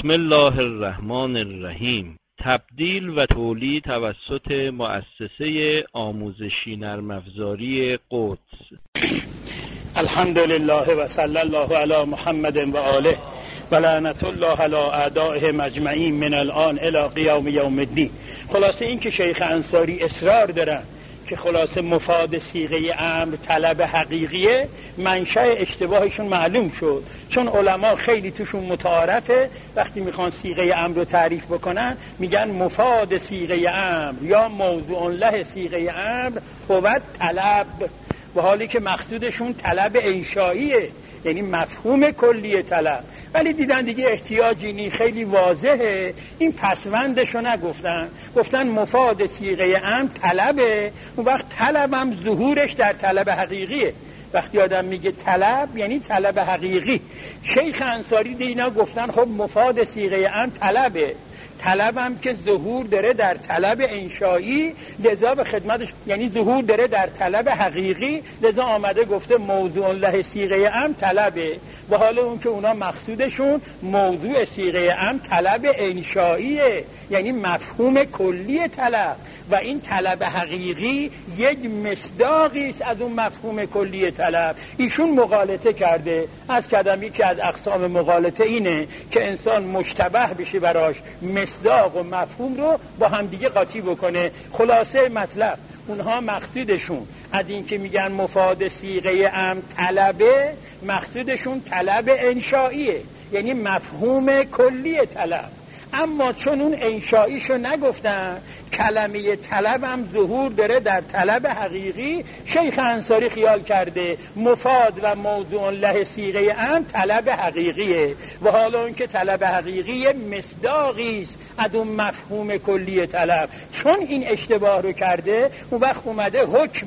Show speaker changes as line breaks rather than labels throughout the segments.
بسم الله الرحمن الرحیم. تبدیل و تولید توسط مؤسسه آموزشی نرم افزاری قدس.
الحمد لله و صلی الله علی محمد و آله و لعنت الله علی اعدائهم اجمعین من الان الی قیام یوم الدین. خلاصه این که شیخ انصاری اصرار دارن که خلاصه مفاد صیغه امر طلب حقیقیه، منشأ اشتباهشون معلوم شد، چون علما خیلی توشون متعارفه وقتی میخوان صیغه امر رو تعریف بکنن میگن مفاد صیغه امر یا موضوع له صیغه امر بود طلب، و حالی که مقصودشون طلب انشائیه، یعنی مفهوم کلی طلب. ولی دیدن دیگه احتیاجی نی، خیلی واضحه، این پسوندشو نگفتن، گفتن مفاد صیغه امر طلبه. اون وقت طلبم ظهورش در طلب حقیقیه. وقتی آدم میگه طلب یعنی طلب حقیقی. شیخ انصاری دینا گفتن خب مفاد صیغه امر طلبه، طلبم که ظهور داره در طلب انشایی، لذا به خدمتش، یعنی ظهور داره در طلب حقیقی، لذا آمده گفته موضوع له صیغه امر طلبه. و حالا اون که اونا مقصودشون موضوع صیغه امر طلب انشاییه، یعنی مفهوم کلی طلب، و این طلب حقیقی یک مصداقی است از اون مفهوم کلی طلب. ایشون مغالطه کرده. از کدمی که از اقسام مغالطه اینه که انسان مشتبه بشه براش مصداق و مفهوم رو با همدیگه قاطی بکنه. خلاصه مطلب اونها مقصودشون از این که میگن مفاد صیغه امر طلبه، مقصودشون طلب انشائیه، یعنی مفهوم کلی طلب. اما چون اون انشائیشو نگفتن، کلمه طلب هم ظهور داره در طلب حقیقی، شیخ انصاری خیال کرده مفاد و موضوع له صیغه امر طلب حقیقیه، و حالا اون که طلب حقیقی مصداقی است از اون مفهوم کلی طلب. چون این اشتباه رو کرده، اون وقت اومده حکم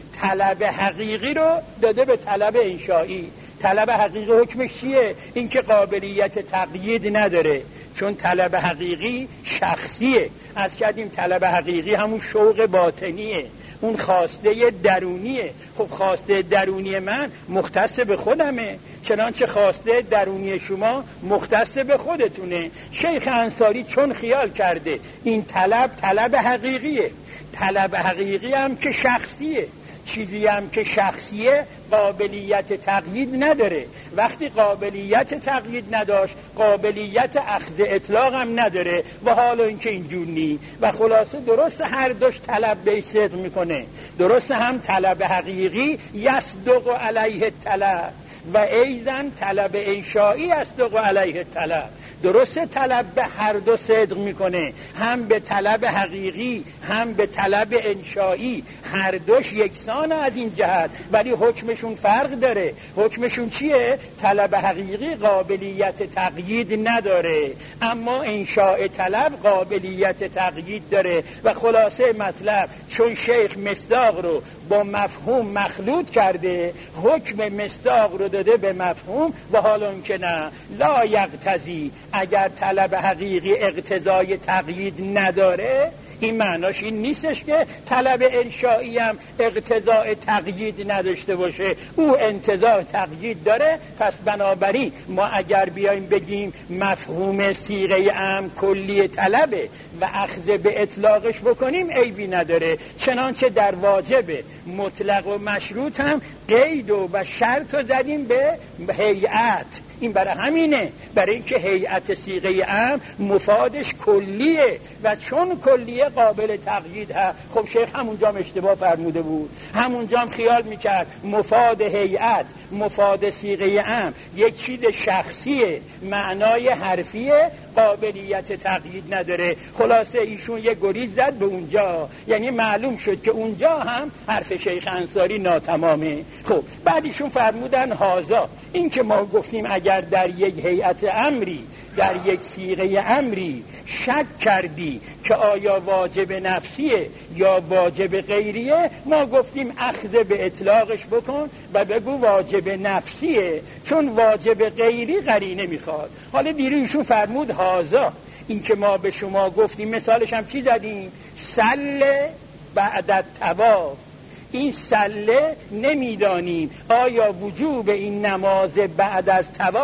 طلب حقیقی رو داده به طلب انشایی. طلب حقیقی حکمش چیه؟ این که قابلیت تقیید نداره، چون طلب حقیقی شخصیه. از کردیم طلب حقیقی همون شوق باطنیه، اون خواسته درونیه. خب خواسته درونی من مختص به خودمه، چنانچه خواسته درونی شما مختص به خودتونه. شیخ انصاری چون خیال کرده این طلب حقیقیه، طلب حقیقی هم که شخصیه، چیزی هم که شخصیه قابلیت تقیید نداره. وقتی قابلیت تقیید نداشت، قابلیت اخذ اطلاق هم نداره، و حالا اینکه اینجور نی. و خلاصه درست هر دوش طلب به صدق میکنه، درست هم طلب حقیقی یصدق علیه طلب و ایضا طلب انشایی یصدق علیه طلب. درست طلب به هر دو صدق میکنه، هم به طلب حقیقی هم به طلب انشایی، هر دوش یکسان از این جهت، ولی حکمشون فرق داره. حکمشون چیه؟ طلب حقیقی قابلیت تقیید نداره، اما انشاء طلب قابلیت تقیید داره. و خلاصه مطلب چون شیخ مصداق رو با مفهوم مخلوط کرده، حکم مصداق رو داده به مفهوم، و حالا اون که نه لا یقتضی، اگر طلب حقیقی اقتضای تقیید نداره، این معناش این نیستش که طلب انشایی هم اقتضاء تقیید نداشته باشه، او انتزاع تقیید داره. پس بنابراین ما اگر بیایم بگیم مفهوم صیغه امر کلی طلبه و اخذ به اطلاقش بکنیم عیبی نداره، چنانچه در واجب مطلق و مشروط هم قید و شرط رو زدیم به هیئت. این برای همینه، برای اینکه هیئت صیغه امر مفادش کلیه، و چون کلیه قابل تقیید هست. خب شیخ همونجا اشتباه فرموده بود، همونجا خیال میکرد مفاد هیئت، مفاد صیغه امر یک چیز شخصیه، معنای حرفیه، قابلیت تقیید نداره. خلاصه ایشون یه گریز زد به اونجا، یعنی معلوم شد که اونجا هم حرف شیخ انصاری ناتمامه. خب بعد ایشون فرمودن هازا، این که ما گفتیم اگر در یک هیئت امری، در یک صیغه امری شک کردی که آیا واجب نفسیه یا واجب غیریه، ما گفتیم اخذ به اطلاقش بکن و بگو واجب نفسیه، چون واجب غیری قرینه میخواد. حالا دیروشون فرمود هازا، این که ما به شما گفتیم، مثالش هم چی زدیم؟ سل بعد الطواف. این سله نمیدانیم آیا وجوب این نماز بعد از طواف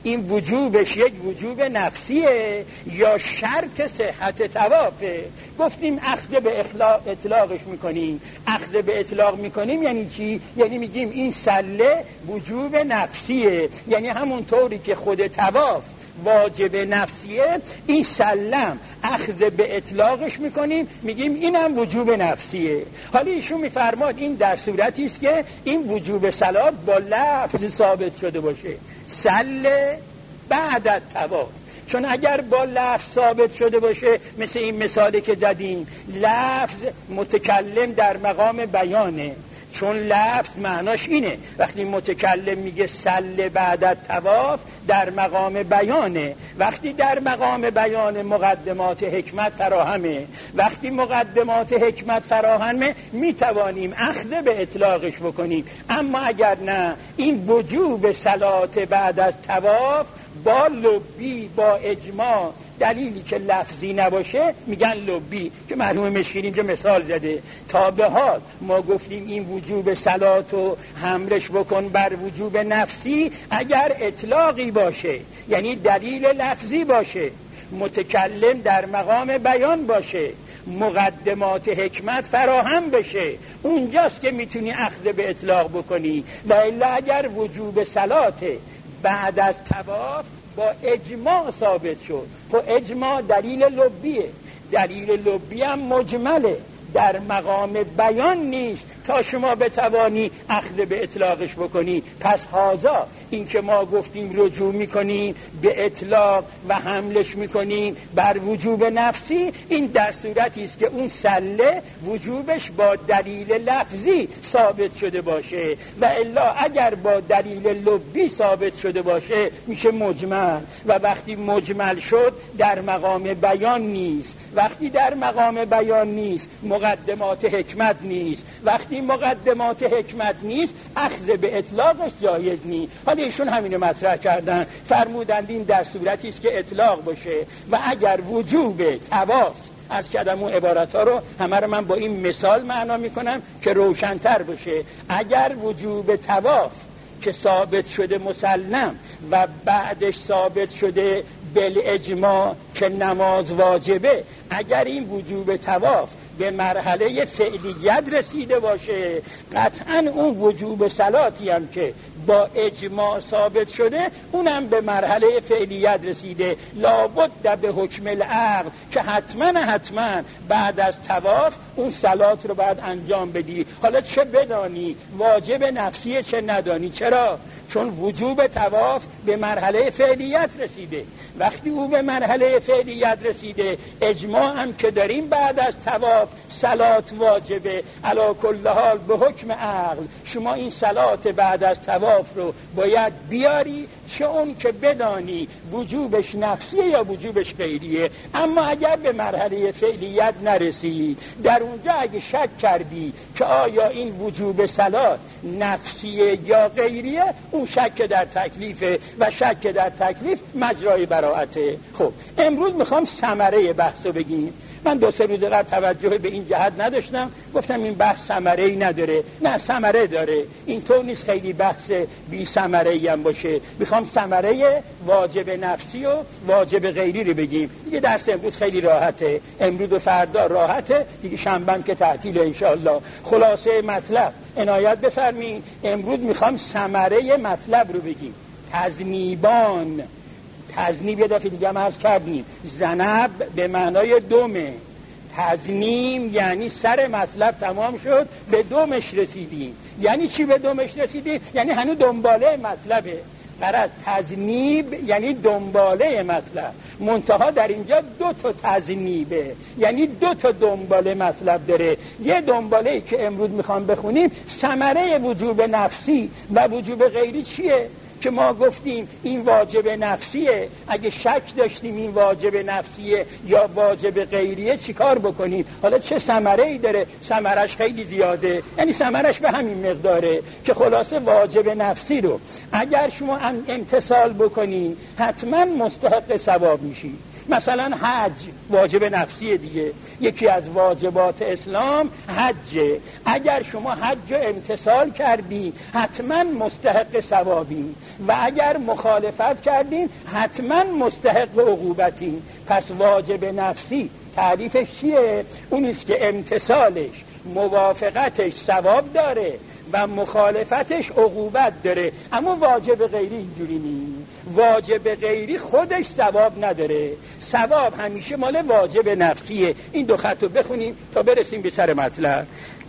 این وجوبش یک وجوب نفسیه یا شرط صحت طوافه؟ گفتیم اخذ به اطلاقش میکنیم. اخذ به اطلاق میکنیم یعنی چی؟ یعنی میگیم این سله وجوب نفسیه، یعنی همون طوری که خود طواف واجب نفسیه، این سلم اخذ به اطلاقش میکنیم، میگیم اینم وجوب نفسیه. حالا ایشون میفرماد این در صورتی است که این وجوب صلات با لفظ ثابت شده باشه، سله بعد از طواف. چون اگر با لفظ ثابت شده باشه، مثل این مثالی که زدیم، لفظ متکلم در مقام بیانه، چون لفظ معناش اینه، وقتی متکلم میگه سله بعد از طواف در مقام بیانه، وقتی در مقام بیان مقدمات حکمت فراهمه، وقتی مقدمات حکمت فراهمه میتوانیم اخذ به اطلاقش بکنیم. اما اگر نه، این وجوب صلات بعد از طواف با لبی، با اجماع، دلیلی که لفظی نباشه میگن لبی، که مرحوم مشکین اینجا مثال زده. تا به حال ما گفتیم این وجوب صلات رو حملش بکن بر وجوب نفسی اگر اطلاقی باشه، یعنی دلیل لفظی باشه، متکلم در مقام بیان باشه، مقدمات حکمت فراهم بشه، اونجاست که میتونی اخذ به اطلاق بکنی. و الا اگر وجوب صلات بعد از طواف با اجماع ثابت شد، خب اجماع دلیل لبیه، دلیل لبی هم مجمله، در مقام بیان نیست تا شما بتوانی اخذ به اطلاقش بکنی. پس هازا این که ما گفتیم رجوع میکنیم به اطلاق و حملش میکنیم بر وجوب نفسی، این در صورتی است که اون سله وجوبش با دلیل لفظی ثابت شده باشه، و الا اگر با دلیل لبی ثابت شده باشه میشه مجمل، و وقتی مجمل شد در مقام بیان نیست. وقتی در مقام بیان نیست مقدمات حکمت نیست، وقتی مقدمات حکمت نیست اخذ به اطلاقش جایز نیست. حالا ایشون همینو مطرح کردن، فرمودند این در صورتی است که اطلاق باشه و اگر وجوب طواف، از کردم اون عبارت ها رو همه رو من با این مثال معنا میکنم که روشن‌تر بشه، اگر وجوب طواف که ثابت شده مسلم و بعدش ثابت شده بالاجماع که نماز واجبه، اگر این وجوب طواف به مرحله فعلیت رسیده باشه، قطعا اون وجوب صلاتی هم که با اجماع ثابت شده اونم به مرحله فعلیت رسیده، لابد به حکم العقل که حتما بعد از طواف اون صلات رو باید انجام بدی. حالا چه بدانی واجب نفسیه چه ندانی. چرا؟ چون وجوب طواف به مرحله فعلیت رسیده. وقتی او به مرحله فعلیت رسیده، اجماع هم که داریم بعد از طواف صلات واجبه. علی کل حال به حکم عقل شما این صلات بعد از طواف رو باید بیاری، چه اون که بدانی وجوبش نفسیه یا وجوبش غیریه. اما اگر به مرحله فعلیت نرسی، در اونجا اگه شک کردی که آیا این وجوب صلات نفسیه یا غیریه، اون شک در تکلیفه و شک در تکلیف مجرای براءته. خب امروز میخوام ثمره بحث رو بگیم. من 2-3 روز قبل توجه به این جهت نداشتم، گفتم این بحث ثمره‌ای نداره. نه، ثمره داره، اینطور نیست خیلی بحث بی ثمره‌ای هم باشه. میخوام ثمره واجب نفسی و واجب غیری رو بگیم. دیگه درس امروز خیلی راحته، امروز و فردا راحته دیگه، شنبه که تعطیله ان شاء الله. خلاصه مطلب عنایت بفرمایید. امروز میخوام ثمره مطلب رو بگیم. تذنیبان، تذنیب یه دفعه دیگه هم عرض کردیم، زنب به معنای دمه، تذنیم یعنی سر مطلب تمام شد به دومش رسیدیم. یعنی چی به دومش رسیدیم؟ یعنی هنوز دنباله مطلبه. برای تذنیب یعنی دنباله مطلب، منتها در اینجا 2 تا تذنیبه، یعنی 2 تا دنباله مطلب داره. یه دنباله که امروز میخوام بخونیم ثمره وجوب نفسی و وجوب غیری چیه که ما گفتیم این واجب نفسیه. اگه شک داشتیم این واجب نفسیه یا واجب غیریه چیکار بکنیم؟ حالا چه ثمره‌ای داره؟ ثمرش خیلی زیاده، یعنی ثمرش به همین مقداره که خلاصه واجب نفسی رو اگر شما امتثال بکنی حتما مستحق ثواب میشی. مثلا حج واجب نفسی دیگه، یکی از واجبات اسلام حجه. اگر شما حج رو امتثال کردی حتما مستحق ثوابی و اگر مخالفت کردین حتما مستحق عقوبتی. پس واجب نفسی تعریفش چیه؟ اونیست که امتثالش، موافقتش ثواب داره و مخالفتش عقوبت داره. اما واجب غیری اینجوری نیست. واجب غیری خودش ثواب نداره، ثواب همیشه مال واجب نفسیه. این دو خط رو بخونیم تا برسیم به سر مطلب.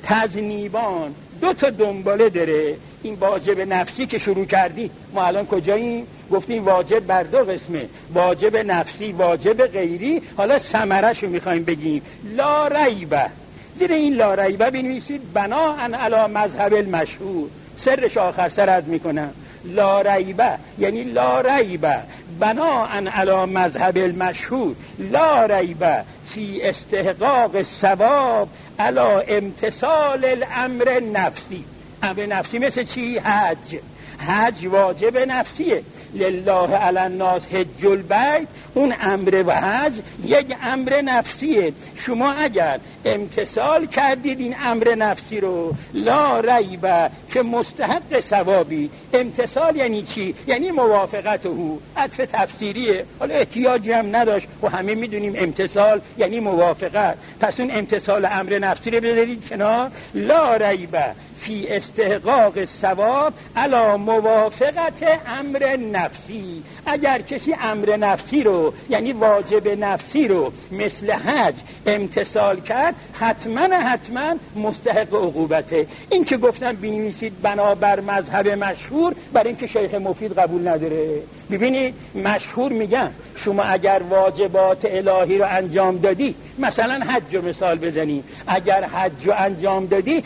تذنیبان دو تا دنباله داره. این واجب نفسی که شروع کردی، ما الان کجاییم؟ گفتیم واجب بر دو قسمه، واجب نفسی، واجب غیری. حالا ثمره‌ش رو میخوایم بگیم. لا ریبه، زیر این لا ریبه بنویسید بناءً علی مذهب المشهور. سرش آخر سر عرض میکنم. لا ریبه یعنی لا ریبه بناءً علی مذهب المشهور، لا ریبه فی استحقاق الثواب علی امتثال الامر نفسی. امر نفسی مثل چی؟ حج. حج واجب نفسیه. لله علی الناس حج البیت، اون امر و حج یک امر نفسیه. شما اگر امتثال کردید این امر نفسی رو، لا ریبه که مستحق ثوابی. امتثال یعنی چی؟ یعنی موافقت او. عطف تفسیریه، حالا احتیاجی هم نداشت و همه میدونیم امتثال یعنی موافقت. پس اون امتثال امر نفسی رو بذارید کنار. لا ریبه فی استحقاق الثواب علی موافقت امر نفسی. اگر کسی امر نفسی رو یعنی واجب نفسی رو مثل حج امتثال کرد حتما مستحق عقوبته. این که گفتم بنویسید بنابر مذهب مشهور، برای اینکه شیخ مفید قبول نداره. ببینید مشهور میگن شما اگر واجبات الهی رو انجام دادی، مثلا حج رو مثال بزنی، اگر حج رو انجام دادی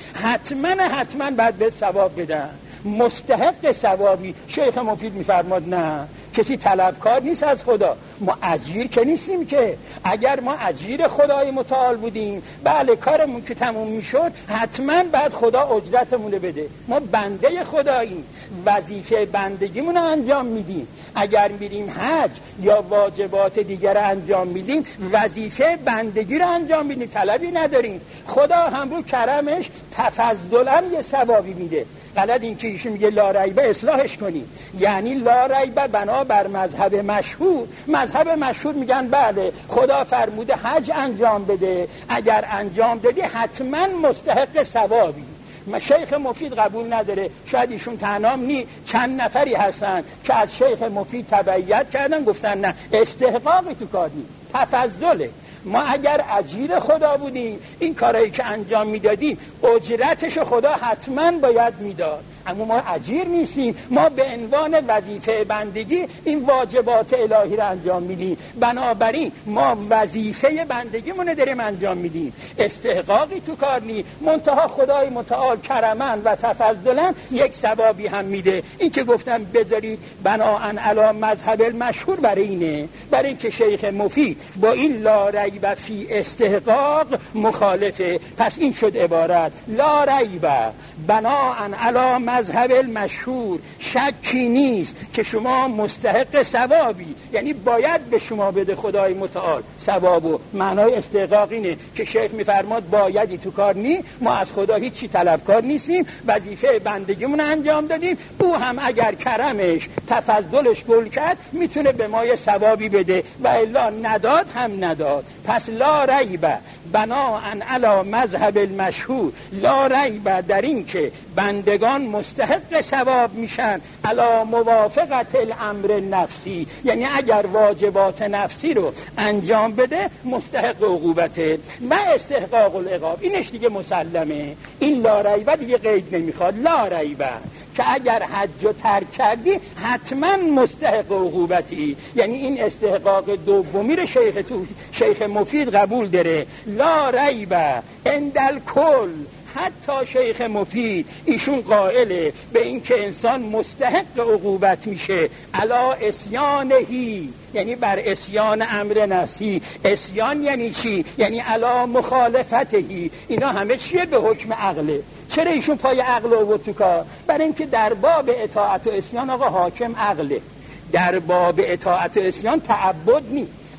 حتما باید به ثواب بدن، مستحق ثوابی. شیخ مفید میفرماد نه، کسی طلبکار نیست از خدا، ما اجیر که نیستیم که. اگر ما اجیر خدای متعال بودیم، بله کارمون که تموم میشد حتما بعد خدا اجرتمون رو بده. ما بنده خداییم، وظیفه بندگیمون رو انجام میدیم. اگر میریم حج یا واجبات دیگر رو انجام میدیم، وظیفه بندگی رو انجام میدیم، طلبی نداریم. خدا هم رو کرمش تفضلا یه ثوابی میده. غلط این که ایشون میگه لا ریبه اصلاحش کنیم، یعنی لا ریبه بنا بر مذهب مشهور. مذهب مشهور میگن بله خدا فرموده حج انجام بده، اگر انجام دادی حتما مستحق ثوابی. شیخ مفید قبول نداره. شاید ایشون تنام نی، چند نفری هستن که از شیخ مفید تبعیت کردن، گفتن نه استحقاقی تو کاری، تفضله. ما اگر اجیر خدا بودیم این کارهایی که انجام میدادیم اجرتش خدا حتما باید میداد. اما ما اجیر نیستیم، ما به عنوان وظیفه بندگی این واجبات الهی رو انجام میدیم. بنابراین ما وظیفه بندگیمون رو داریم انجام میدیم، استحقاقی تو کار نی. منتها خدای متعال کرمن و تفضلا یک ثوابی هم میده. این که گفتم بذارید بناء علی مذهب المشهور برای اینه، برای اینکه شیخ مفید با این لا ریبه فی استحقاق مخالفه. پس این شد عبارت لا ریبه بناء علی مذهب المشهور. شکی نیست که شما مستحق ثوابی، یعنی باید به شما بده خدای متعال ثوابو. معنای استحقاق اینه که شیخ میفرماد بایدی تو کار نی، ما از خدا هیچی طلبکار نیستیم، وظیفه بندگیمون انجام دادیم. او هم اگر کرمش تفضلش گل کرد میتونه به ما یه ثوابی بده و الا نداد هم نداد. پس لا ریبه بناء علی مذهب المشهور، لا ریبه در این که بندگان مستحق ثواب میشن علی موافقت الامر نفسی، یعنی اگر واجبات نفسی رو انجام بده مستحق عقوبته و استحقاق العقاب. اینش دیگه مسلمه. این لا ریبه دیگه قید نمیخواد. لا ریبه که اگر حج رو ترک کردی حتما مستحق عقوبتی، یعنی این استحقاق دومی رو شیخ مفید قبول داره. لا ریبه اندل کل، حتی شیخ مفید ایشون قائله به این که انسان مستحق عقوبت میشه علا اسیانهی، یعنی بر اسیان امر نفسی. اسیان یعنی چی؟ یعنی علا مخالفتهی. اینا همه چیه؟ به حکم عقله. چرا ایشون پای عقل آورد تو کار؟ برای اینکه در باب اطاعت و اسیان آقا حاکم عقله، در باب اطاعت و اسیان تعبد نیست.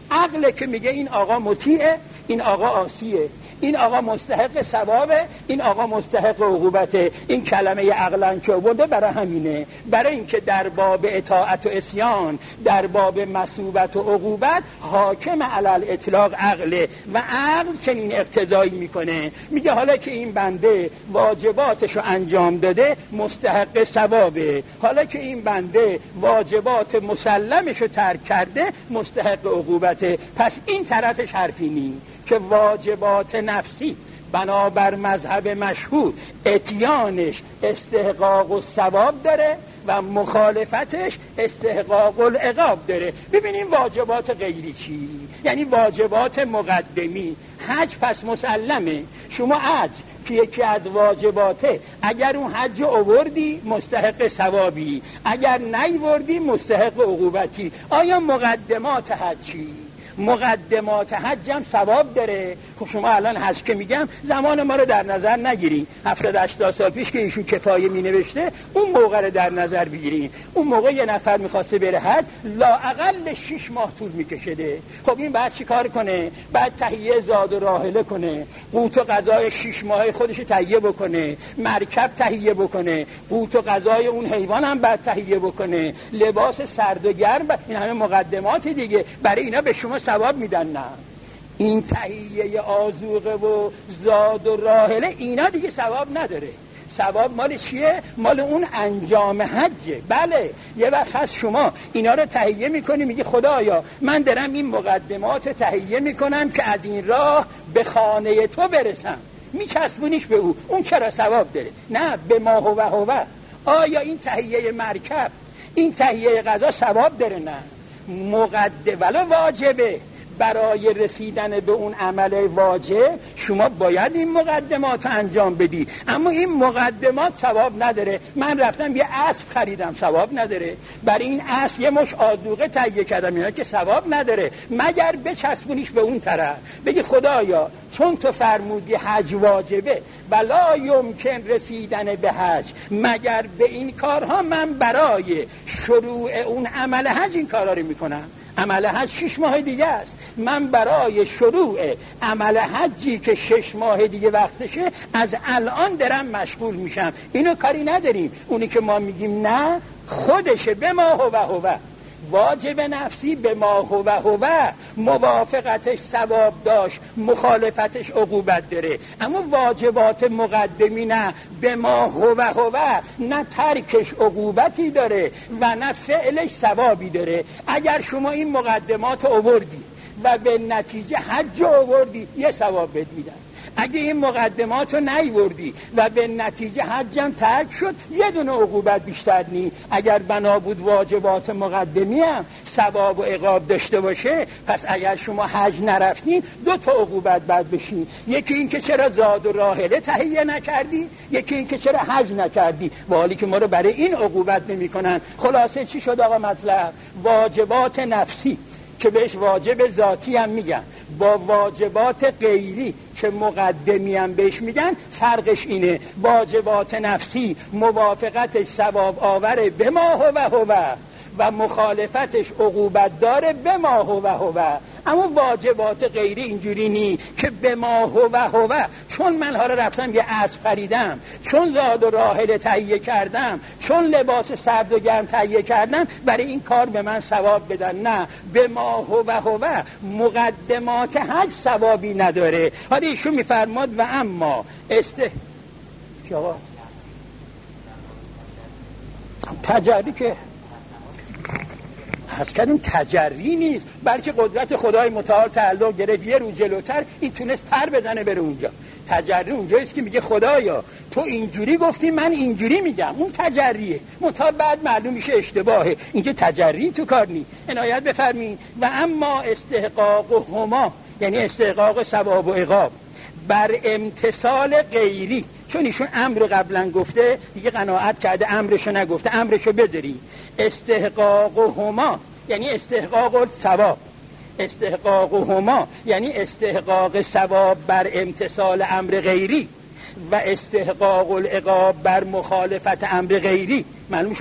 عقل که میگه این آقا مطیعه، این آقا عاصیه، این آقا مستحق ثوابه، این آقا مستحق عقوبته. این کلمه عقلن که آورده برای همینه، برای اینکه در باب اطاعت و عصیان، در باب مثوبت و عقوبت حاکم علی الاطلاق عقله و عقل چنین اقتضایی میکنه، میگه حالا که این بنده واجباتشو انجام داده مستحق ثوابه، حالا که این بنده واجبات مسلمشو ترک کرده مستحق عقوبته. پس این طرفش حرفی نی که واجبات نفسی بنابر مذهب مشهور اتیانش استحقاق و ثواب داره و مخالفتش استحقاق العقاب داره. ببینیم واجبات غیری چی؟ یعنی واجبات مقدمی. حج پس مسلمه، شما حج که یکی از واجباته، اگر اون حج آوردی مستحق ثوابی، اگر نیوردی مستحق عقوبتی. آیا مقدمات حج چی؟ مقدمات حج هم ثواب داره. خب شما الان حج که میگم زمان ما رو در نظر نگیرین، 70-80 سال پیش که ایشون کفایه می نوشته اون موقع رو در نظر بگیرین. اون موقع یه نفر میخواسته بره حج لااقل 6 ماه طول میکشده. خب این بعد چی کار کنه؟ بعد تهیه زاد و راحله کنه، قوت و غذای 6 ماهه خودش تهیه بکنه، مرکب تهیه بکنه، قوت و غذای اون حیوان هم بعد تهیه بکنه، لباس سرد و گرم. این همه مقدمات دیگه. برای اینا به شما ثواب میدن؟ نه، این تهیه آذوقه و زاد و راحله اینا دیگه ثواب نداره. ثواب مال چیه؟ مال اون انجام حجه. بله یه وقت هست شما اینا رو تهیه میکنی، میگی خدایا من دارم این مقدمات تهیه میکنم که از این راه به خانه تو برسم، میچسبونیش به او، اون چرا ثواب داره؟ نه، به ما هو. آیا این تهیه مرکب، این تهیه غذا ثواب داره؟ نه، ولو واجبه. برای رسیدن به اون عمل واجب شما باید این مقدمات رو انجام بدی، اما این مقدمات ثواب نداره. من رفتم یه اسب خریدم، ثواب نداره. برای این اسب یه مش آذوقه تهیه کردم، اینا که ثواب نداره، مگر بچسبونیش به اون طرف، بگی خدایا چون تو فرمودی حج واجبه ولا یمکن رسیدن به حج مگر به این کارها، من برای شروع اون عمل حج این کارا رو میکنم. عمل حج 6 ماه دیگه است، من برای شروع عمل حجی که 6 ماه دیگه وقتشه از الان دارم مشغول میشم. اینو کاری نداریم. اونی که ما میگیم نه خودشه، به ما هو. واجب نفسی به ما هو، موافقتش ثواب داشت، مخالفتش عقوبت داره. اما واجبات مقدمی نه، به ما هو، نه ترکش عقوبتی داره و نه فعلش ثوابی داره. اگر شما این مقدمات آوردی و به نتیجه حج آوردی یه ثواب بهت میدن. اگه این مقدمات رو نیوردی و به نتیجه حجم ترک شد یه دونه عقوبت بیشتر نی. اگر بنا بود واجبات مقدمی هم ثواب و عقاب داشته باشه، پس اگر شما حج نرفتین 2 تا عقوبت بعد بشین. یکی این که چرا زاد و راحله تهیه نکردی، یکی این که چرا حج نکردی، و حالی که ما رو برای این عقوبت نمی کنن. خلاصه چی شد آقا مطلب؟ واجبات نفسی که بهش واجب ذاتی هم میگن با واجبات غیری که مقدمی هم بهش میگن فرقش اینه. واجبات نفسی موافقتش ثواب آوره به ما هو و مخالفتش عقوبت داره به ما هو. اما واجبات غیری اینجوری نی که به ما هو. چون من حالا رفتم یه اسب خریدم، چون زاد و راحله تهیه کردم، چون لباس سرد و گرم تهیه کردم برای این کار به من ثواب بدن. نه، به ما هو. مقدمات حج ثوابی نداره. حالا ایشون میفرماد و اما تجری که از کدوم تجری نیست، بلکه قدرت خدای متعال تعالی گرفت یه رو جلوتر این تونست پر بزنه بره اونجا. تجری اونجاییست که میگه خدایا تو اینجوری گفتی من اینجوری میگم، اون تجریه. متعال بعد معلوم میشه اشتباهه. اینجا تجری تو کار نی. عنایت بفرمین. و اما استحقاق هما، یعنی استحقاق ثواب و عقاب بر امتثال غیری، چون ایشون امر قبلا گفته دیگه قناعت کرده امرشو نگفته، امرشو بذاری. استحقاق هما یعنی استحقاق ثواب، استحقاق هما یعنی استحقاق ثواب بر امتثال امر غیری و استحقاق العقاب بر مخالفت امر غیری. معلوم شد؟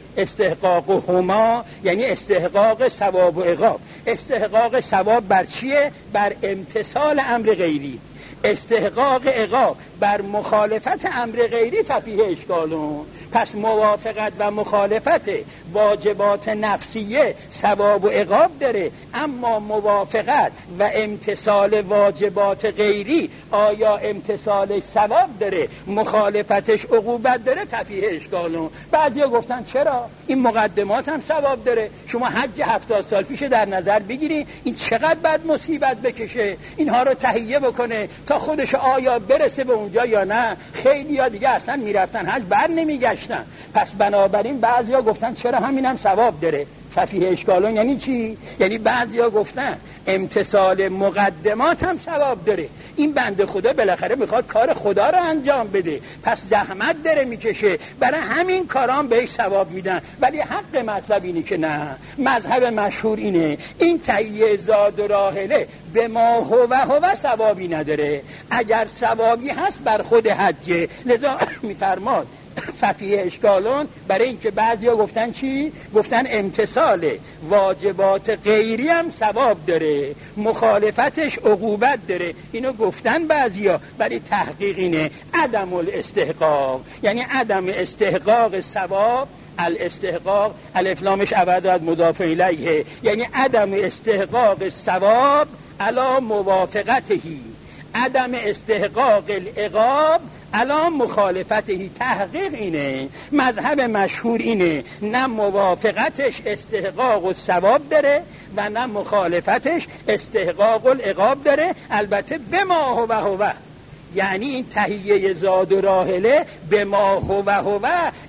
استحقاق هما یعنی استحقاق ثواب و عقاب. استحقاق ثواب بر چیه؟ بر امتثال امر غیری. استحقاق عقاب بر مخالفت امر غیری ففیه اشکالون. پس موافقت و مخالفت واجبات نفسیه ثواب و عقاب داره، اما موافقت و امتثال واجبات غیری آیا امتثالش ثواب داره مخالفتش عقوبت داره؟ ففیه اشکالون. بعضیا گفتن چرا؟ این مقدمات هم ثواب داره. شما حج 70 سال پیش در نظر بگیری این چقدر بد مصیبت بکشه، اینها رو تهیه بکنه تا خودش آیا برسه به اونجا یا نه. خیلی ها دیگه اصلا میرفتن حج بر نمیگشتن. پس بنابراین بعضیا گفتن چرا همینم ثواب داره. ففیه اشکالون یعنی چی؟ یعنی بعضیا گفتن امتثال مقدمات هم ثواب داره. این بنده خدا بالاخره میخواد کار خدا رو انجام بده، پس زحمت داره میکشه، برای همین کارام بهش ثواب میدن. ولی حق مطلب اینه که نه، مذهب مشهور اینه این تهیه زاد و راحله به ما هو ثوابی نداره. اگر ثوابی هست بر خود حجه. لذا میفرماد ففیه اشکالون، برای اینکه بعضیا گفتن چی؟ گفتن امتثال واجبات غیری هم ثواب داره، مخالفتش عقوبت داره. اینو گفتن بعضیا، ولی تحقیق اینه عدم الاستحقاق، یعنی عدم استحقاق ثواب. الاستحقاق الف لامش عوض از مضاف الیه، یعنی عدم استحقاق ثواب علی موافقتهی، عدم استحقاق العقاب علی مخالفتهی. تحقیق اینه، مذهب مشهور اینه، نه موافقتش استحقاق و ثواب داره و نه مخالفتش استحقاق العقاب داره. البته به ما هو، یعنی این تهیه زاد و راحله به ما هو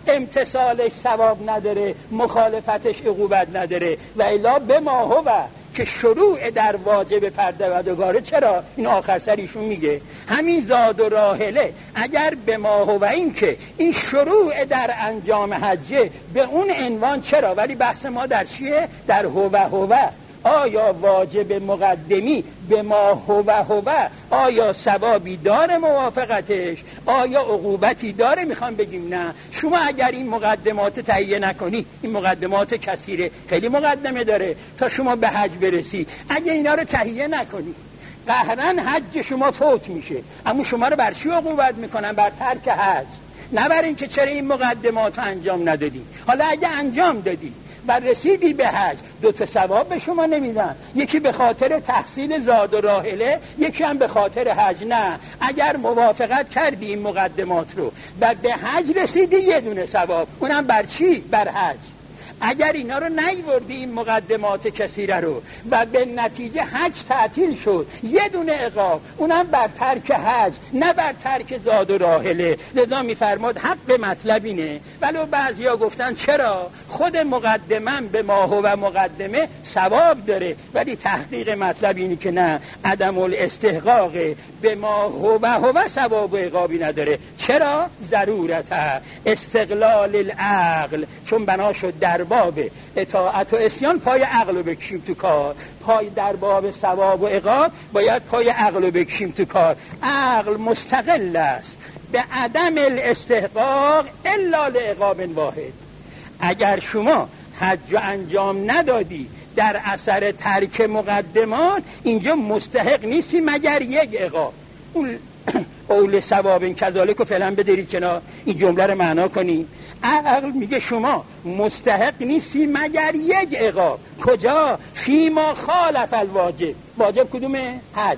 امتثالش ثواب نداره، مخالفتش عقوبت نداره. و الا به ما هو که شروع در واجب پروردگاره. چرا؟ این آخر سریشون میگه همین زاد و راحله اگر به ما هو این که این شروع در انجام حجه به اون عنوان. چرا؟ ولی بحث ما در چیه؟ در هو. آیا واجب مقدمی به ما هو آیا ثوابی داره موافقتش؟ آیا عقوبتی داره؟ میخوام بگیم نه. شما اگر این مقدمات تهیه نکنی، این مقدمات کثیره، خیلی مقدمه داره تا شما به حج برسی، اگه اینا رو تهیه نکنی قهرن حج شما فوت میشه. اما شما رو بر چی عقوبت میکنن؟ بر ترک حج، نه بر این که چرا این مقدمات رو انجام ندادی. حالا اگه انجام دادی و رسیدی به حج، 2 ثواب به شما نمیدن، یکی به خاطر تحصیل زاد و راحله، یکی هم به خاطر حج. نه، اگر موافقت کردی این مقدمات رو و به حج رسیدی 1 ثواب، اونم بر چی؟ بر حج. اگر اینا رو نیوردی این مقدمات کثیره رو و به نتیجه حج تعطیل شد، 1 عقاب، اونم بر ترک حج نه بر ترک زاد و راحله. لذا میفرماد حق مطلب اینه. ولو بعضیا گفتن چرا؟ خود مقدمه به ما هو مقدمه ثواب داره، ولی تحقیق مطلب اینه که نه، عدم الاستحقاق به ما هو ثواب و عقابی نداره. چرا؟ ضرورت استقلال العقل، چون بنا شد در باب اطاعت و عصیان پای عقل رو بکشیم تو کار. پای در باب ثواب و عقاب باید پای عقل رو بکشیم تو کار. عقل مستقل است به عدم الاستحقاق الا لعقاب واحد. اگر شما حج انجام ندادی در اثر ترک مقدمات، اینجا مستحق نیستی مگر 1 عقاب. اون اول ثواب کذالک رو فعلا بدارید کنار، این جمله رو معنا کنی. عقل میگه شما مستحق نیستی مگر 1 عقاب. کجا؟ فیما خالف الواجب. واجب کدومه؟ حج.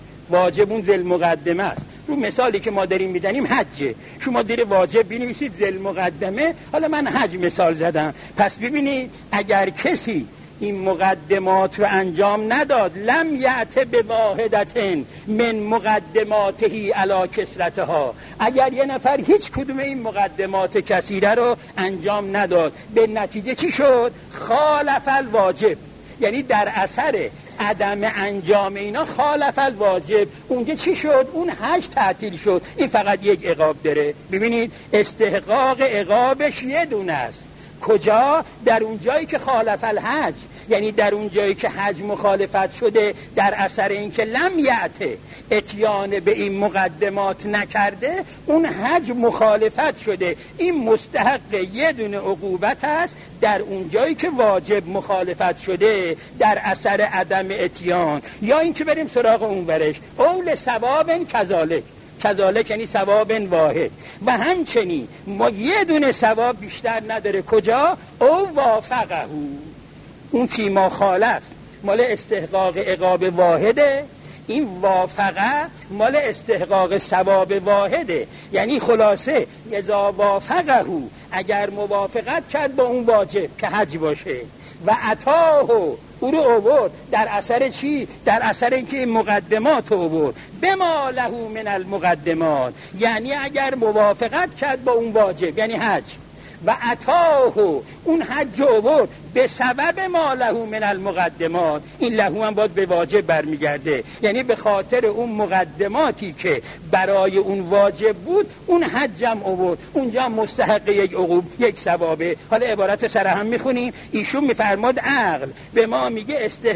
واجب اون ذل مقدمه است. رو مثالی که ما داریم میدنیم حجه، شما دیر واجب بنویسید ذل مقدمه، حالا من حج مثال زدم. پس ببینید اگر کسی این مقدمات رو انجام نداد، لم یعت به واحدتن من مقدماتهی علی کثرتها، اگر یه نفر هیچ کدوم این مقدمات کثیره رو انجام نداد، به نتیجه چی شد؟ خالف الواجب، یعنی در اثر عدم انجام اینا خالف الواجب، اونجا چی شد؟ اون حج تعطیل شد. این فقط 1 عقاب داره. ببینید استحقاق عقابش 1 است. کجا؟ در اون جایی که خالف الحج. یعنی در اون جایی که حج مخالفت شده در اثر اینکه لم یعته اتیان به این مقدمات نکرده اون حج مخالفت شده، این مستحق یه دونه عقوبت است در اون جایی که واجب مخالفت شده در اثر عدم اتیان. یا اینکه بریم سراغ اون برش اول ثواب کذالک یعنی ثواب واحد و همچنین ما یه دونه ثواب بیشتر نداره. کجا؟ او وافقه، اون فیما خالف مال استحقاق عقاب واحده، این وافقه مال استحقاق ثواب واحده. یعنی خلاصه اذا وافقه، اگر موافقت کرد با اون واجب که حج باشه و عطاه او رو آورد در اثر چی؟ در اثر اینکه این مقدمات رو آورد بما له من المقدمات، یعنی اگر موافقت کرد با اون واجب یعنی حج و عطاه اون حج رو آورد به سبب ما له من المقدمات، این له هم باید به واجب برمیگرده، یعنی به خاطر اون مقدماتی که برای اون واجب بود اون حج هم آورد، اونجا مستحق یک عقوب یک ثوابه. حالا عبارت سر هم میخونیم. ایشون میفرماد عقل به ما میگه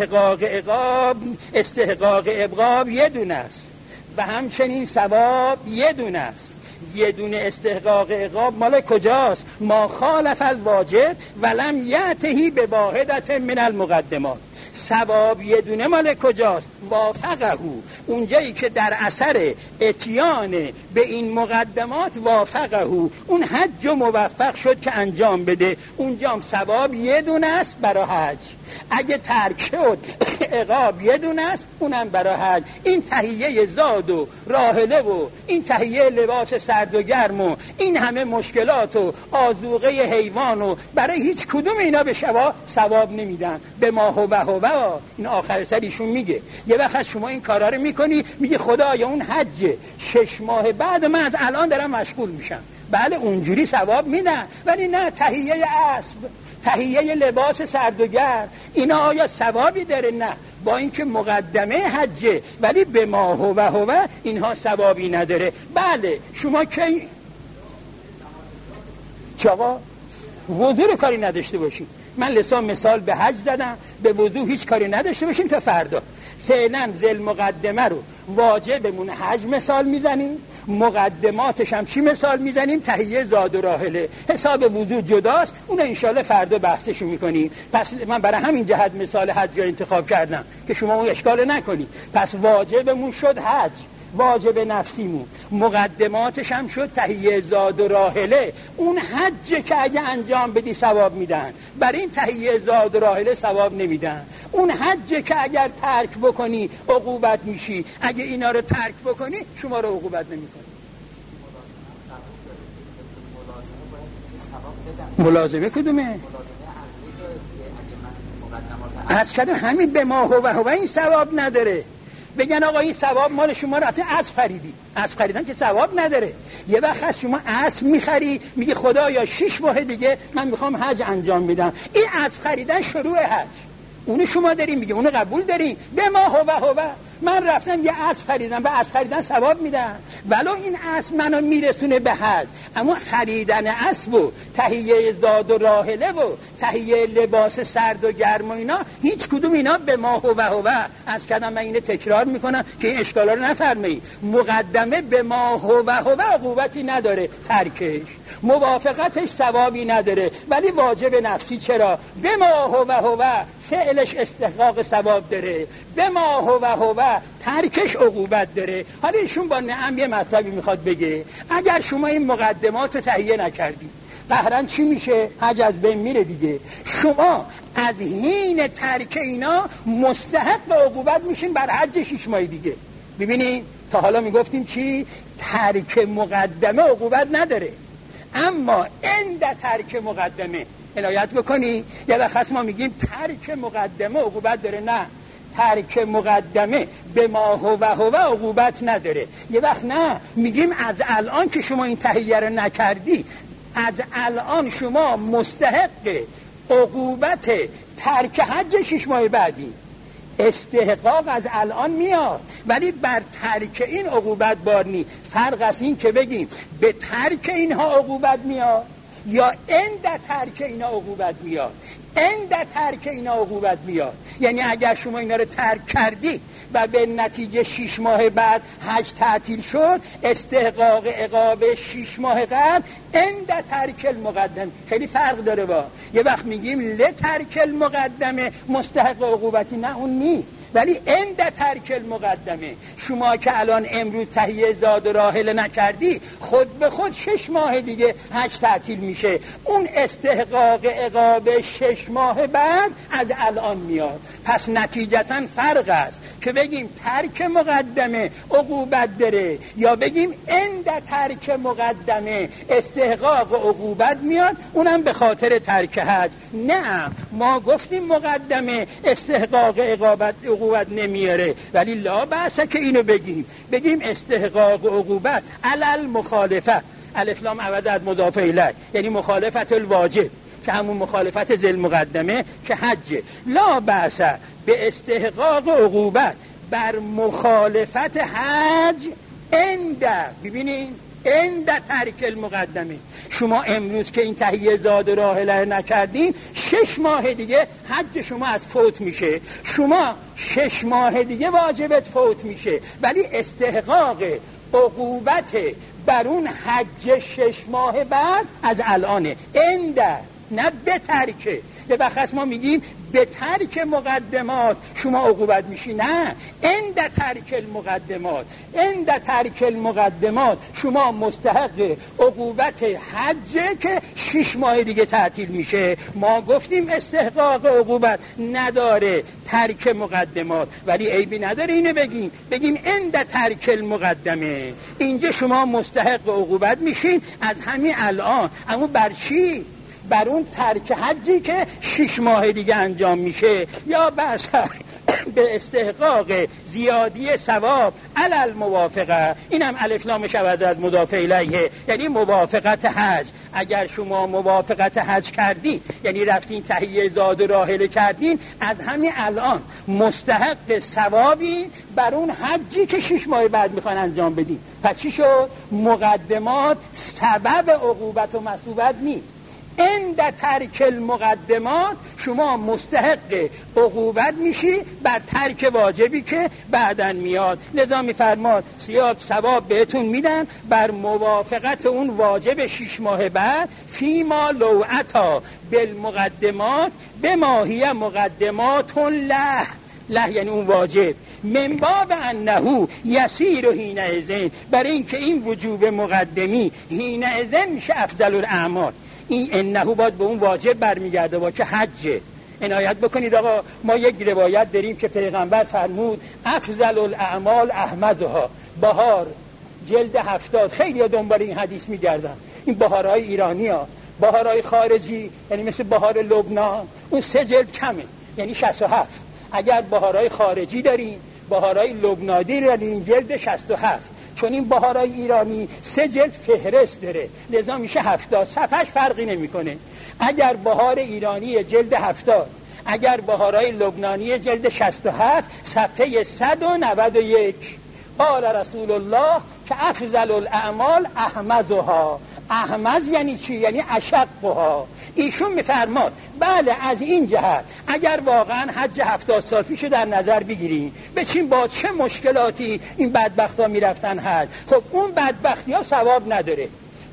استحقاق عقاب یه دونه است و همچنین ثواب یه دونه است. یه دونه استحقاق عقاب مال کجاست؟ ما خالف الواجب ولم یعتهی به واحدت من المقدمات. ثواب یه دونه مال کجاست؟ وافقه، اونجایی که در اثر اتیان به این مقدمات وافقه، اون حج موفق شد که انجام بده، اونجا ثواب یه دونه است برای حج. اگه ترک شد عقاب یه دونه است اونم برای حج. این تهیه زاد و راحله و این تهیه لباس سرد و گرم و این همه مشکلات و آذوقه حیوان و برای هیچ کدوم اینا به شما ثواب نمیدن. به ما هو این آخر سر ایشون میگه یه وقت شما این کارا رو میکنی میگه خدایا اون حج 6 ماه بعد من از الان دارم مشغول میشم. بله اونجوری ثواب میدن، ولی نه تهیه اسب، تهیه لباس سرد و گرم اینا آیا ثوابی داره؟ نه، با اینکه مقدمه حجه ولی به ما هو اینها ثوابی نداره. بله شما کی چاقا وضو رو کاری نداشته باشین، من لسان مثال به حج زدم، به وضو هیچ کاری نداشته باشین تا فردا. فعلا ذل مقدمه رو واجبمون حج مثال میزنیم، مقدماتش هم چی مثال میزنیم؟ تهیه زاد و راحله. حساب وضو جداست، اون انشالله فردا بحثشو میکنیم. پس من برای همین جهت مثال حج رو انتخاب کردم که شما اون اشکال نکنید. پس واجبمون شد حج، واجب نفسیمون، مقدماتش هم شد تهیه زاد و راحله. اون حج که اگه انجام بدی ثواب میدن، برای این تهیه زاد و راحله ثواب نمیدن. اون حج که اگر ترک بکنی عقوبت میشی، اگه اینا رو ترک بکنی شما رو عقوبت نمیکنی. ملازمه کدومه؟ از کدوم همین به ما هو این ثواب نداره. بگن آقا این ثواب مال شما رفته اسب خریدی، اسب خریدن که ثواب نداره. یه وقت از شما اسب میخری میگی خدایا 6 ماه دیگه من میخوام حج انجام میدم، این اسب خریدن شروع حج، اونو شما دارین میگه اونو قبول دارین. به ما هو من رفتم یه اسب خریدم، به اسب خریدن ثواب میدم ولو این اسب منو میرسونه به حج، اما خریدن اسب و تهیه زاد و راحله و تهیه لباس سرد و گرم و اینا هیچ کدوم اینا به ما هو از کردم. من اینو تکرار میکنم که این اشکالا رو نفرمایید. مقدمه به ما هو عقوبتی نداره، ترکش موافقتش ثوابی نداره، ولی واجب نفسی چرا؟ به ما هو فعلش استحقاق ثواب داره، به ما هو ترکش عقوبت داره. حالا ایشون با نعم یه مطلبی میخواد بگه، اگر شما این مقدمات رو تهیه نکردی قهرا چی میشه؟ حج از بین میره دیگه. شما از حین ترک اینا مستحق عقوبت میشین بر حج 6 ماه دیگه. ببینین تا حالا میگفتیم چی؟ ترک مقدمه عقوبت نداره، اما عند ترک مقدمه عنایت بکنی. یه وقت ما میگیم ترک مقدمه عقوبت داره، نه، ترک مقدمه به ما هو عقوبت نداره. یه وقت نه، میگیم از الان که شما این تهیه رو نکردی از الان شما مستحق عقوبت ترک حج 6 ماه بعدی. استحقاق از الان میاد ولی بر ترک این عقوبت بار نی. فرق از این که بگیم به ترک اینها عقوبت میاد یا عند ترک اینا عقوبت میاد. عند ترک اینا عقوبت میاد یعنی اگر شما اینا رو ترک کردی و به نتیجه 6 ماه بعد حج تعطیل شد، استحقاق عقاب 6 ماه قبل عند ترک المقدم. خیلی فرق داره با یه وقت میگیم لترک المقدمه مستحق عقوبتی، نه اون نی، ولی عند ترک المقدمه. شما که الان امروز تهیه زاد و راحله نکردی، خود به خود 6 ماه دیگه حج تعطیل میشه، اون استحقاق عقاب 6 ماه بعد از الان میاد. پس نتیجتا فرق است که بگیم ترک مقدمه عقوبت داره یا بگیم عند ترک مقدمه استحقاق عقوبت میاد، اونم به خاطر ترک حج. نه، ما گفتیم مقدمه استحقاق عقوبت نمیاره، ولی لا بأسه که اینو بگیم استحقاق عقوبت علل مخالفت، الف لام عوض از مضاف الیه، یعنی مخالفت الواجب که همون مخالفت ذل مقدمه که حج. لا بأسه به استحقاق عقوبت بر مخالفت حج ببینین عند ترک المقدمه. شما امروز که این تهیه زاد و راحله نکردین، 6 ماه دیگه حج شما از فوت میشه، شما 6 ماه دیگه واجبت فوت میشه، ولی استحقاق عقوبت بر اون حج 6 ماه بعد از الانه. عند، نه به ترکه. یه وقت ما میگیم به ترک مقدمات شما عقوبت میشی، نه، عند ترک المقدمات. عند ترک المقدمات شما مستحق عقوبت حجه که 6 ماه دیگه تعطیل میشه. ما گفتیم استحقاق عقوبت نداره ترک مقدمات، ولی عیبی نداره اینو بگیم عند ترک المقدمه. اینجا شما مستحق عقوبت میشین از همین الان. اما بر چی؟ بر اون ترک حجی که 6 ماه دیگه انجام میشه، یا بس به استحقاق زیادی ثواب علل موافقه. اینم الف لامش عوض از مضاف الیه، یعنی موافقت حج. اگر شما موافقت حج کردین، یعنی رفتین تهیه زاد و راحله کردین، از همین الان مستحق ثوابی بر اون حجی که 6 ماه بعد میخوان انجام بدین. پس چی شد؟ مقدمات سبب عقوبت و مثوبت نیست. عند ترک المقدمات شما مستحق عقوبت میشی بر ترک واجبی که بعداً میاد. لذا میفرماد ثواب بهتون میدن بر موافقت اون واجب 6 ماه بعد، فیما لوعتا بالمقدمات بماهی مقدمات له یعنی اون واجب، من باب انه یسیر حینئذ، برای اینکه این وجوب مقدمی حینئذ میشه افضل الاعمال. این انه باید به اون واجب برمیگرده با که حجه. عنایت بکنید آقا، ما یک روایت داریم که پیغمبر فرمود افضل الاعمال احمدها. بهار جلد 70. خیلی ها دنبال این حدیث میگردن. این بهارهای ایرانی ها، بهارهای خارجی یعنی مثل بهار لبنان اون 3 جلد کمه، یعنی 67. اگر بهارهای خارجی دارین، بهارهای لبنانی دارین، جلد 67. چون این بهارهای ایرانی 3 جلد فهرست داره، لذا میشه 70. صفحش فرقی نمیکنه. اگر بهار ایرانی جلد 70، اگر بهارهای لبنانی جلد 67، صفحه 191. قال رسول الله که افضل الاعمال احمدها. احمد یعنی چی؟ یعنی اشقها. ایشون میفرماد بله، از این جهت اگر واقعا حج 70 سال پیشو در نظر بگیریم، بچین با چه مشکلاتی این بدبختا میرفتن حج. خب اون بدبختی ها ثواب نداره،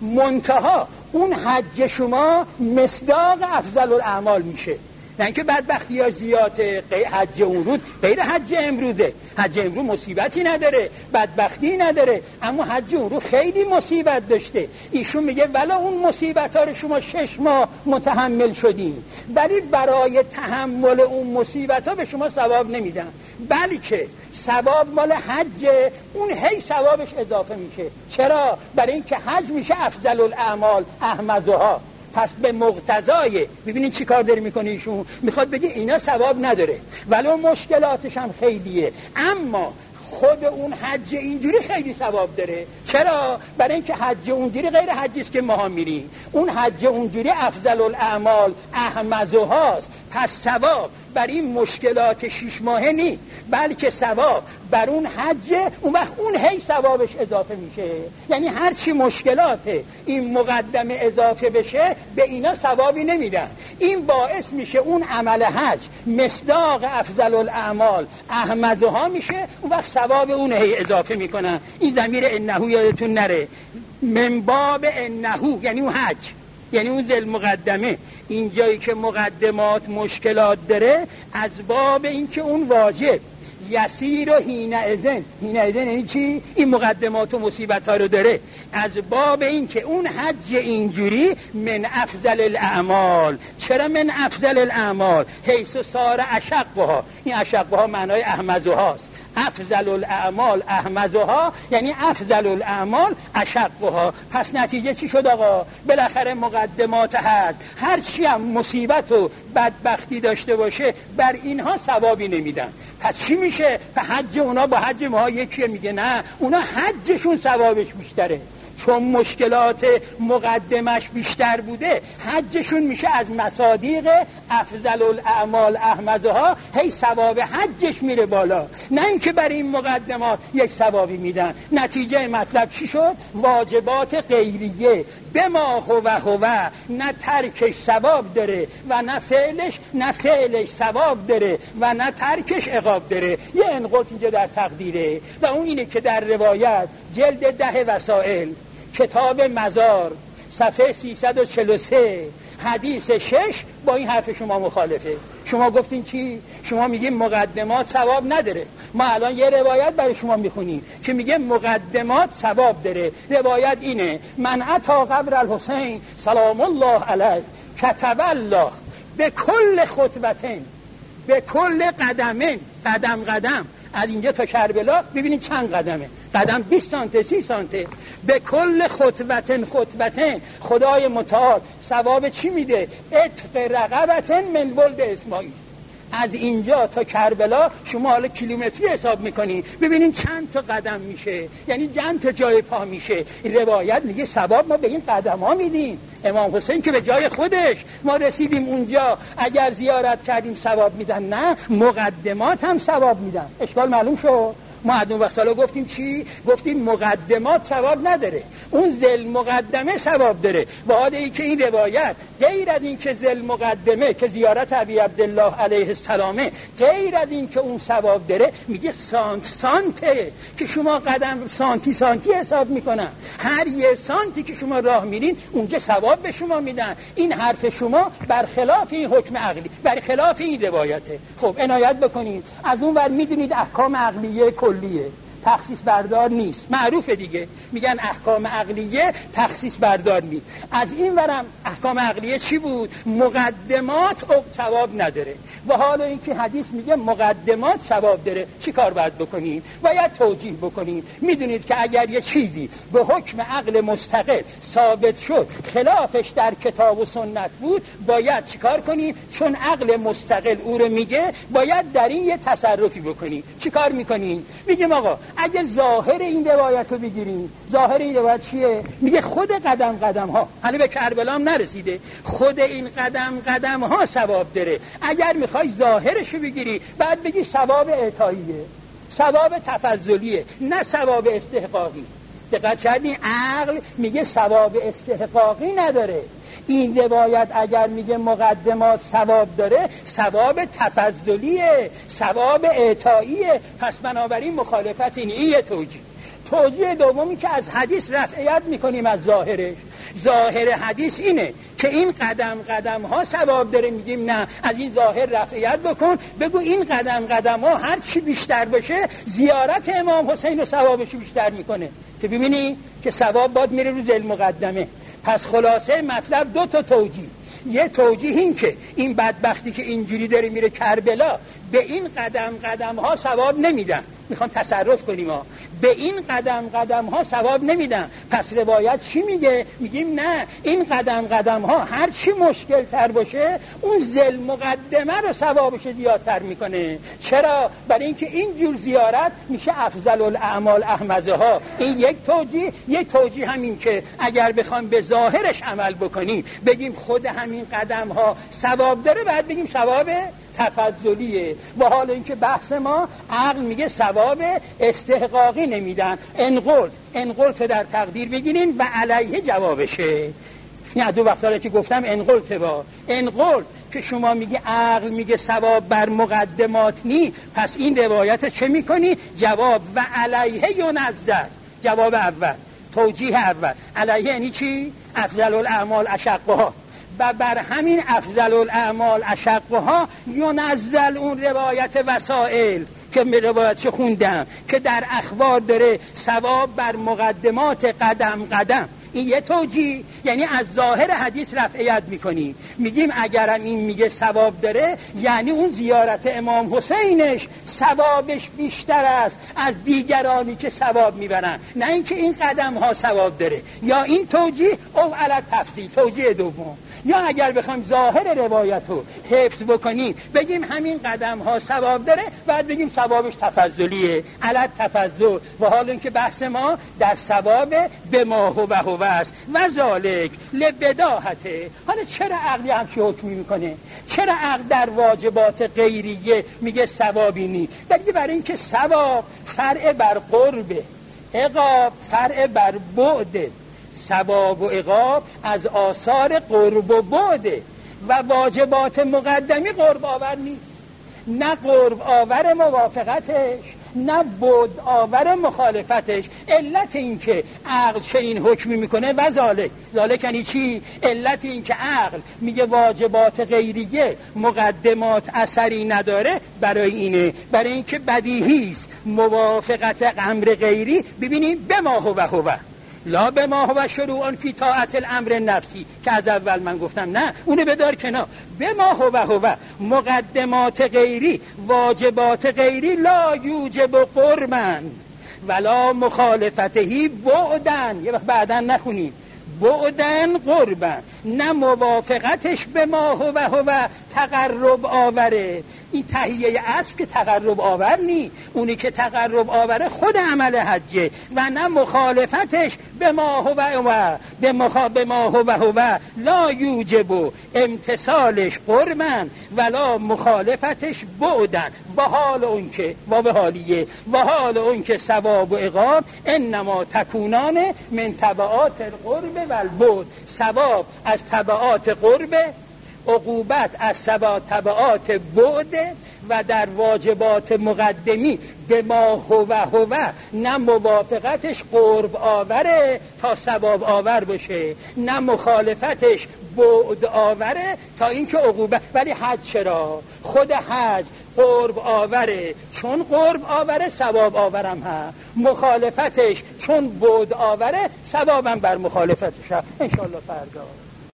منتها اون حج شما مصداق افضل الاعمال میشه. نه اینکه بدبختی ها زیاده، حج اون روز غیر حج امروزه. حج امروز مصیبتی نداره، بدبختی نداره، اما حج اون روز خیلی مصیبت داشته. ایشون میگه ولی اون مصیبت ها رو شما 6 ماه متحمل شدین، ولی برای تحمل اون مصیبت ها به شما ثواب نمیدن، بلکه ثواب مال حج، اون هی ثوابش اضافه میشه. چرا؟ برای اینکه حج میشه افضل الاعمال احمدها. پس به مقتضای، ببینید چی کار داری میکنه ایشون، میخواد بگه اینا ثواب نداره ولو مشکلاتش هم خیلیه، اما خود اون حج اینجوری خیلی ثواب داره. چرا؟ برای اینکه حج اونجوری غیر حجی است که ما میریم. اون حج اونجوری افضل الاعمال احمدهاست. پس ثواب بر این مشکلات 6 ماهه نی، بلکه ثواب بر اون حجه. اون وقت اون هی ثوابش اضافه میشه. یعنی هر چی مشکلات این مقدمه اضافه بشه به اینا ثوابی نمیدن. این باعث میشه اون عمل حج مصداق افضل الاعمال احمدها میشه. اون وقت ثواب اون هی اضافه میکنن. این ضمیر انه یادتون نره، من باب انه یعنی اون حج، یعنی اون ذل مقدمه. این جایی که مقدمات مشکلات داره از باب این که اون واجب یسیر و حینئذن یعنی چی؟ این مقدمات و مصیبت ها رو داره. از باب این که اون حج اینجوری من افضل الاعمال. چرا من افضل الاعمال؟ حیث صار اشقها. این اشقها معنای احمدهاست. افضل الاعمال احمدها یعنی افضل الاعمال اشقها. پس نتیجه چی شد آقا؟ بالاخره مقدمات هست، هر چی هم مصیبت و بدبختی داشته باشه بر اینها ثوابی نمیدن. پس چی میشه؟ حج اونا با حج ما یکیه. میگه نه، اونا حجشون ثوابش بیشتره، چون مشکلات مقدمش بیشتر بوده. حجشون میشه از مصادیق افضل الاعمال احمدها، هی ثواب حجش میره بالا، نه اینکه برای این مقدمات یک ثوابی میدن. نتیجه مطلب چی شد؟ واجبات غیریه به ما هو نه ترکش ثواب داره و نه فعلش ثواب داره و نه ترکش عقاب داره. یه انقاط اینجا در تقدیره و اون اینه که در روایت جلد 10 وسائل کتاب مزار صفحه 343 حدیث 6 با این حرف شما مخالفه. شما گفتین چی؟ شما میگین مقدمات ثواب نداره. ما الان یه روایت برای شما میخونیم که میگه مقدمات ثواب داره. روایت اینه: من اتی قبر الحسین سلام الله علیه کتب الله به کل خطبتین به کل قدمین، قدم از اینجا تا کربلا ببینید چند قدمه، قدم 20 سانته 30 سانته. به کل خطبتن خدای متعال ثواب چی میده؟ عتق رقبتن من ولد اسماعیل. از اینجا تا کربلا شما حالا کیلومتری حساب میکنی ببینین چند تا قدم میشه، یعنی چند تا جای پا میشه. این روایت میگه ثواب ما به این قدم ها میدیم. امام حسین که به جای خودش ما رسیدیم اونجا اگر زیارت کردیم ثواب میدن، نه مقدمات هم ثواب میدن. اشکال معلوم شد؟ ما از اون وقت حالا گفتیم چی؟ گفتیم مقدمات ثواب نداره، اون ذل مقدمه ثواب داره. با حال ای که این روایت غیر از این که ذل مقدمه که زیارت ابی عبدالله علیه السلامه، غیر از این که اون ثواب داره، میگه سانته که شما قدم سانتی حساب میکنن. هر یه سانتی که شما راه میرین اونجا ثواب به شما میدن. این حرف شما برخلاف این حکم عقلی، برخلاف این روایته. خب عنایت بکنید. از اون ور میدونید احکام عقلیه کلیه، تخصیص بردار نیست، معروفه دیگه، میگن احکام عقلیه تخصیص بردار نیست. از این ورم احکام عقلیه چی بود؟ مقدمات ثواب نداره. و حالا اینکه حدیث میگه مقدمات ثواب داره، چی کار باید بکنیم؟ باید توجیه بکنیم. میدونید که اگر یه چیزی به حکم عقل مستقل ثابت شد خلافش در کتاب و سنت بود، باید چی کار کنیم؟ چون عقل مستقل او رو میگه، باید در این یه تصرفی بکنیم. چی کار میکنیم؟ میگیم آقا اگه ظاهر این روایت رو بگیریم، ظاهر این روایت چیه؟ میگه خود قدم ها، حالا به کربلا هم نرسیده، خود این قدم ها ثواب داره. اگر میخوای ظاهرش رو بگیری بعد بگی ثواب اعطاییه، ثواب تفضلیه، نه ثواب استحقاقی. دقت کردین؟ عقل میگه ثواب استحقاقی نداره. این روایت اگر میگه مقدمات ثواب داره، ثواب تفضلیه، ثواب اعطاییه. پس بنابراین مخالفت این یه توجیه دومی که از حدیث رفعیت میکنیم از ظاهرش. ظاهر حدیث اینه که این قدم ها ثواب داره، میگیم نه، از این ظاهر رفعیت بکن، بگو این قدم ها هر چی بیشتر بشه زیارت امام حسین رو ثوابش بیشتر میکنه. که ببینی که ثواب باید میره رو ذل مقدمه. پس خلاصه مطلب 2 تا توجیه. یه توجیه این که این بدبختی که اینجوری داره میره کربلا به این قدم ها ثواب نمیدن، میخوام تصرف کنیم ها. به این قدم ها ثواب نمیدن. پس روایت چی میگه؟ میگیم نه، این قدم ها هر چی مشکل تر باشه اون ذل مقدمه رو ثوابش زیادتر میکنه. چرا؟ برای اینکه این جور زیارت میشه افضل الاعمال احمدها. این یک توجیه همین که اگر بخوام به ظاهرش عمل بکنیم بگیم خود همین قدم ها ثواب داره، بعد بگیم ثواب تفضلیه. و حالا اینکه بحث ما عقل میگه ثواب استحقاقی نمیدن، انقلت در تقدیر بگیرین و علیه جوابشه. نه دو وقتا که گفتم انقلت که شما میگی عقل میگه ثواب بر مقدمات نی، پس این روایت چه میکنی؟ جواب و علیه ینزل. جواب اول، توجیه اول. علیه یعنی چی؟ افضل الاعمال اشقها. و بر همین افضل الاعمال اشقها ینزل اون روایت وسائل که می روایتش خوندم که در اخبار داره ثواب بر مقدمات قدم. این یه توجیه، یعنی از ظاهر حدیث رفعیت میکنیم، میگیم اگرم این میگه ثواب داره یعنی اون زیارت امام حسینش ثوابش بیشتر است از دیگرانی که ثواب میبرن، نه اینکه این قدم ها ثواب داره. یا این توجیه او علی تفصیل، توجیه دوم. یا اگر بخوایم ظاهر روایت رو حفظ بکنیم بگیم همین قدم ها ثواب داره، بعد بگیم ثوابش تفضلیه، علت تفضل. و حالا اینکه بحث ما در ثواب به ما هو است و ذالک لبداهته. حالا چرا عقلی همچی حکمی میکنه؟ چرا عقل در واجبات غیریه میگه ثوابی نی؟ برای اینکه ثواب فرع بر قربه، عقاب فرع بر بعده. ثواب و عقاب از آثار قرب و بعده و واجبات مقدمی قرب آور نیست، نه قرب آور موافقتش نه بعد آور مخالفتش. علت این که عقل چه این حکمی میکنه و ذالک یعنی چی؟ علت این که عقل میگه واجبات غیریه مقدمات اثری نداره برای اینه، برای اینکه بدیهی است موافقت امر غیری. ببینیم به ما هو لا به ما هو شروعا فی طاعت الامر نفسی که از اول من گفتم نه، اونو بدار کنار. به ما هو مقدمات غیری واجبات غیری لا یوجب قربا ولا مخالفتهی بعدن. یه وقت بعدن نخونیم بعدن قربا، نه موافقتش به ما هو تقرب آوره. این تهیه اصل که تقرب آور نی، اونی که تقرب آوره خود عمل حجه. و نه مخالفتش به ما هو لا یوجب امتصالش قربن ولا مخالفتش بعدن. و حال اون که و به حالیه و حال اون که ثواب و عقاب انما تکونان من تبعات القرب و البعد. ثواب از تبعات قرب، عقوبت از تبعات بعد. و در واجبات مقدمی به ما هو نه موافقتش قرب آوره تا ثواب آور بشه، نه مخالفتش بعد آوره تا اینکه عقوبت. ولی حج چرا؟ خود حج قرب آوره، چون قرب آوره ثواب آورم هم. مخالفتش چون بعد آوره ثوابم بر مخالفتش هم. انشالله فردا